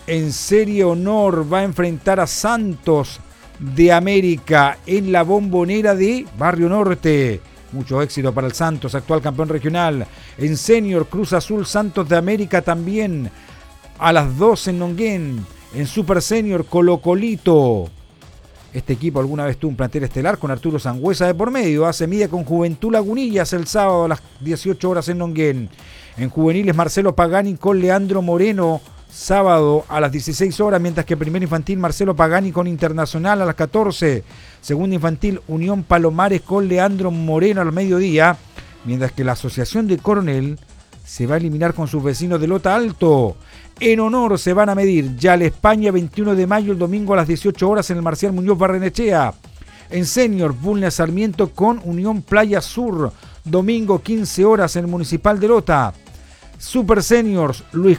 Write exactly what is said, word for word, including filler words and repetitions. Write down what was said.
en Serie Honor va a enfrentar a Santos de América en la Bombonera de Barrio Norte. Mucho éxito para el Santos, actual campeón regional. En Senior, Cruz Azul, Santos de América también a las doce en Nonguén. En Super Senior, Colo Colito. Este equipo alguna vez tuvo un plantel estelar con Arturo Sangüesa de por medio. Hace media con Juventud Lagunillas el sábado a las dieciocho horas en Nonguén. En juveniles, Marcelo Pagani con Leandro Moreno, sábado a las dieciséis horas, mientras que primer infantil, Marcelo Pagani con Internacional a las catorce. Segundo infantil, Unión Palomares con Leandro Moreno al mediodía, mientras que la Asociación de Coronel se va a eliminar con sus vecinos de Lota Alto. En Honor se van a medir Yal España veintiuno de mayo, el domingo a las dieciocho horas en el Marcial Muñoz Barrenechea. En Senior, Bulnes Sarmiento con Unión Playa Sur, domingo quince horas en el Municipal de Lota. Super Seniors, Luis